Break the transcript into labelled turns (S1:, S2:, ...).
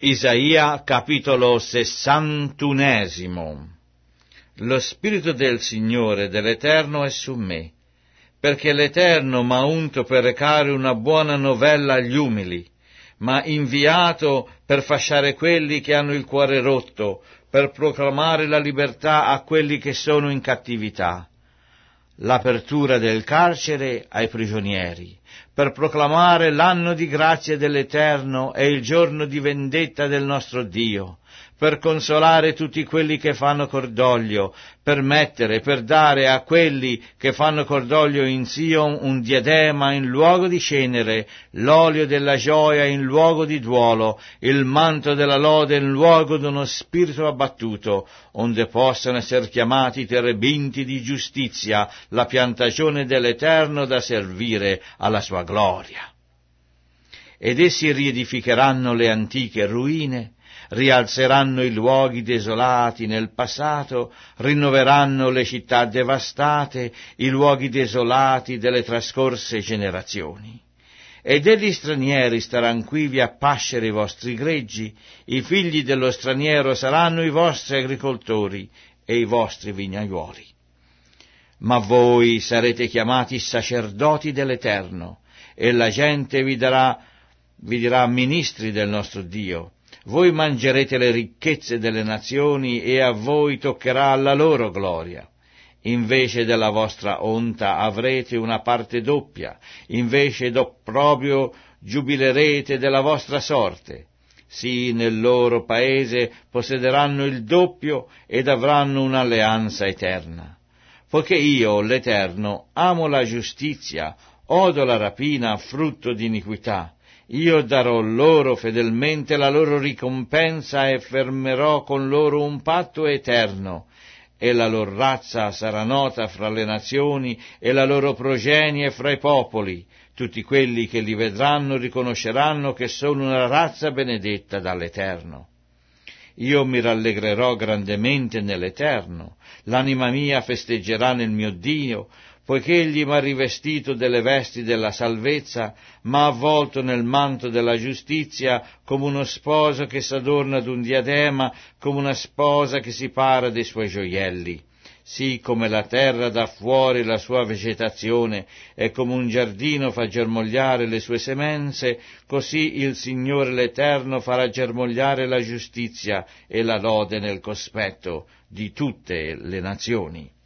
S1: Isaia capitolo 61. Lo Spirito del Signore, dell'Eterno, è su me, perché l'Eterno m'ha unto per recare una buona novella agli umili, m'ha inviato per fasciare quelli che hanno il cuore rotto, per proclamare la libertà a quelli che sono in cattività, l'apertura del carcere ai prigionieri, per proclamare l'anno di grazia dell'Eterno e il giorno di vendetta del nostro Dio, per consolare tutti quelli che fanno cordoglio, per mettere, per dare a quelli che fanno cordoglio in Sion un diadema in luogo di cenere, l'olio della gioia in luogo di duolo, il manto della lode in luogo di uno spirito abbattuto, onde possano essere chiamati i terebinti di giustizia, la piantagione dell'Eterno da servire alla sua gloria. Ed essi riedificheranno le antiche ruine, rialzeranno i luoghi desolati nel passato, rinnoveranno le città devastate, i luoghi desolati delle trascorse generazioni. E degli stranieri staranno quivi a pascere i vostri greggi, i figli dello straniero saranno i vostri agricoltori e i vostri vignaiuoli. Ma voi sarete chiamati sacerdoti dell'Eterno, e la gente vi dirà ministri del nostro Dio. Voi mangerete le ricchezze delle nazioni e a voi toccherà la loro gloria. Invece della vostra onta avrete una parte doppia, invece d'opprobrio giubilerete della vostra sorte. Sì, nel loro paese possederanno il doppio ed avranno un'alleanza eterna. Poiché io, l'Eterno, amo la giustizia, odo la rapina, frutto di iniquità. Io darò loro fedelmente la loro ricompensa e fermerò con loro un patto eterno, e la loro razza sarà nota fra le nazioni e la loro progenie fra i popoli. Tutti quelli che li vedranno riconosceranno che sono una razza benedetta dall'Eterno. Io mi rallegrerò grandemente nell'Eterno, l'anima mia festeggerà nel mio Dio, poiché egli m'ha rivestito delle vesti della salvezza, m'ha avvolto nel manto della giustizia, come uno sposo che s'adorna d'un diadema, come una sposa che si para dei suoi gioielli. Sì, come la terra dà fuori la sua vegetazione e come un giardino fa germogliare le sue semenze, così il Signore l'Eterno farà germogliare la giustizia e la lode nel cospetto di tutte le nazioni.